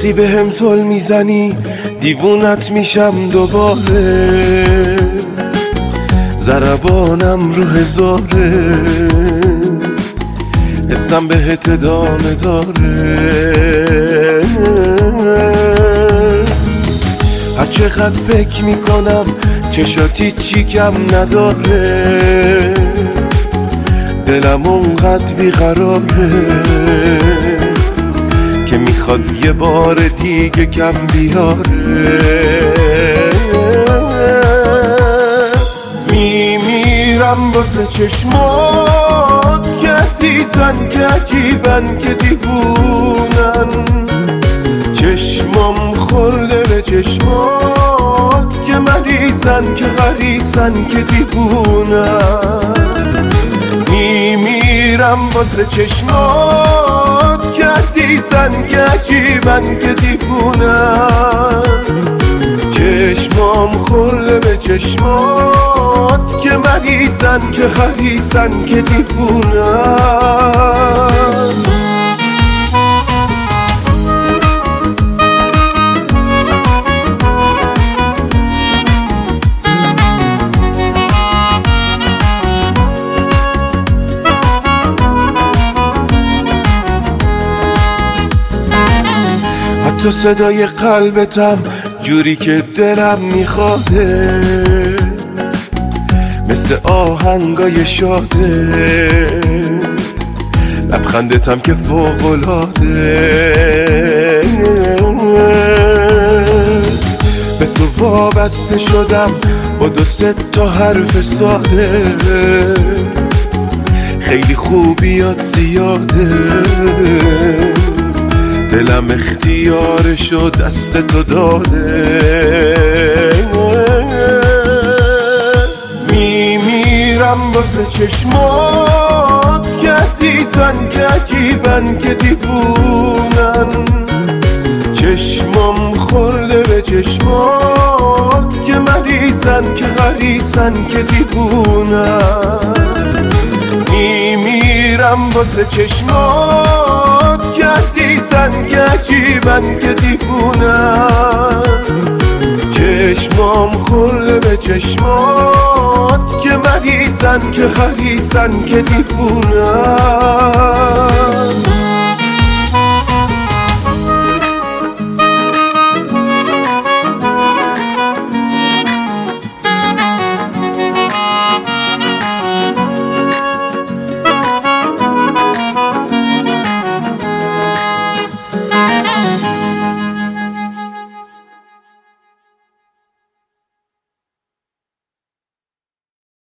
وقتی به هم زل میزنی دیوونت میشم دوباره، ضربانم رو هزاره، حسم بهت ادامه داره. هر چقدر فکر میکنم چشاتی چی کم نداره، دلم اونقدر بیقراره که میخواد یه بار دیگه کم بیاره. میمیرم واسه چشمات که عزیزن، که عجیبن، که دیوونن، چشمام خورده به چشمات که مریضن، که غریسن، که دیوونن. میمیرم واسه چشمات که عزیزن، که عجیبن، که دیوونن، چشمام خورده به چشمات که مریضن، که غریسن، که دیوونن. تو صدای قلبتم جوری که دلم میخواده، مثل آهنگای شاده، لبخندتم که فوق‌العاده، به تو وابسته شدم با 2-3 تا حرف ساده، خیلی خوبیات زیاده، دلم اختیارشو دست تو داده. میمیرم واسه چشمات که عزیزن، که عجیبن، که دیوونن، چشمام خورده به چشمات که مریضن، که غریسن، که دیوونن. میمیرم واسه چشمات که عزیزن، که عجیبن، که دیوونن، چشمام خورده به چشمات که مریضن، که غریسن، که دیوونن.